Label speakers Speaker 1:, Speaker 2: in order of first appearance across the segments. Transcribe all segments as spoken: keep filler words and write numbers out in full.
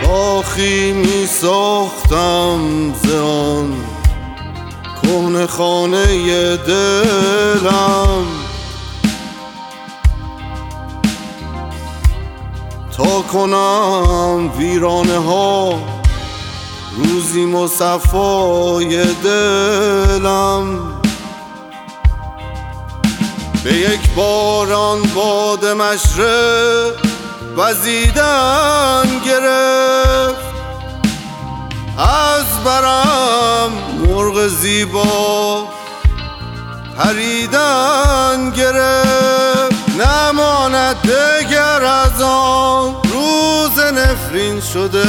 Speaker 1: کاخی می ساختم ز آن کهنه خانه دلم، تا کنم ویرانه ها روزی مصفای دلم. به یک باران باد مشرق وزیدن گرفت، از برم مرغ زیبا پریدن گرفت. نماند دگر از آن روز نفرین شده،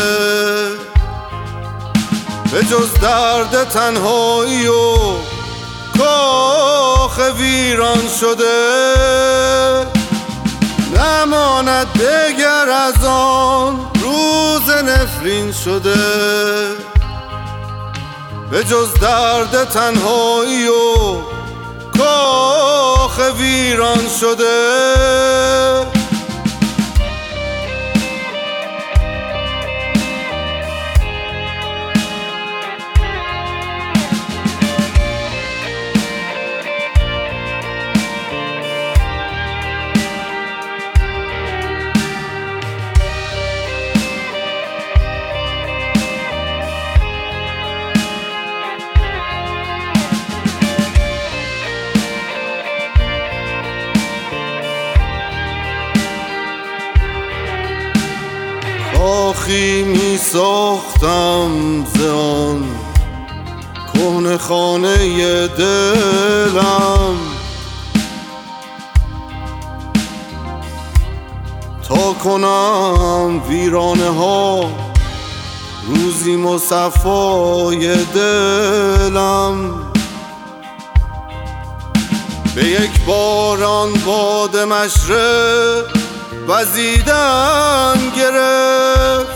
Speaker 1: به جز درد تنهایی و کاخ ویران شده. نماند دگر از آن روز نفرین شده، به جز درد تنهایی و کاخ ویران شده. کاخی می ساختم ز آن کهنه خانه دلم، تا کنم ویرانه ها روزی مصفای دلم. به یک باران باد مشرق وزیدن گرفت،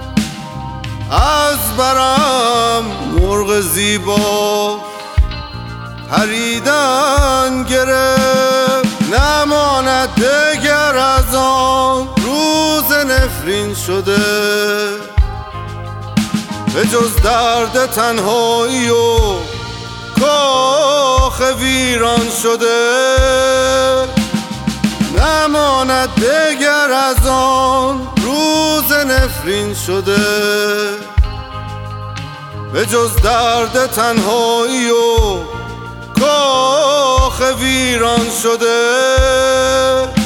Speaker 1: از برم مرغ زیبا پریدن گرفت. نماند دگر از آن روز نفرین شده، به جز درد تنهایی و کاخ ویران شده. نماند دگر از آن روز نفرین شده، به جز درد تنهایی و کاخ ویران شده.